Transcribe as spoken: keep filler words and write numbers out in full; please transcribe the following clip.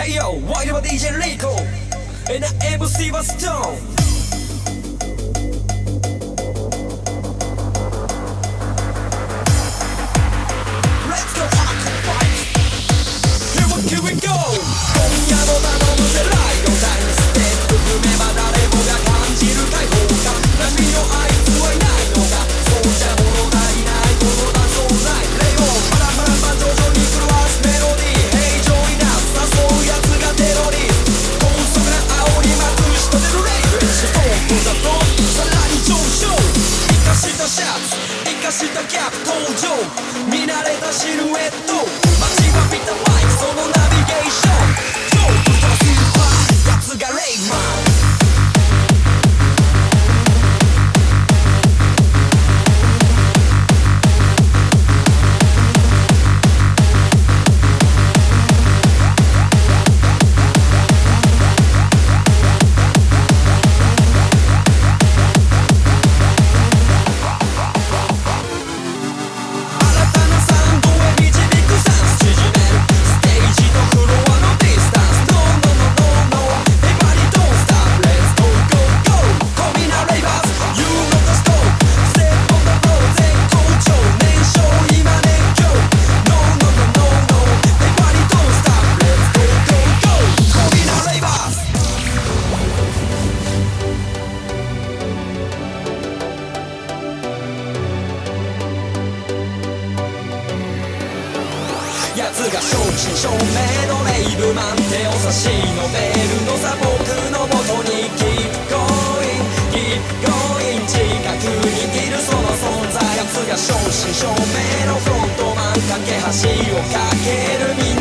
Hey yo, why do I D J Rico and I M C was Stone. Let's go occupy. Here we, here we go. 今夜も頼むぜライドタイムステップ踏めば誰もが感じる解放感。波のあいつはいないのか。そうじゃ物足りないことだそうない。レイボーパラパラパ徐々に狂わすメロディー。平常にな誘うやつがテロリスト。高速な煽りまくし立てるレイブストーンだとさらに上昇。生かしたシャツ生かしたギャップ登場。見慣れたシルエット待ちわびたバイクそのナビゲーション。超ウルトラスーパーやつがレイマン。奴が正真正銘のレイブマン手を差し伸べるのさ僕のもとに Keep going, keep going 近くにいるその存在。奴が正真正銘のフロントマン架け橋を架けるみんな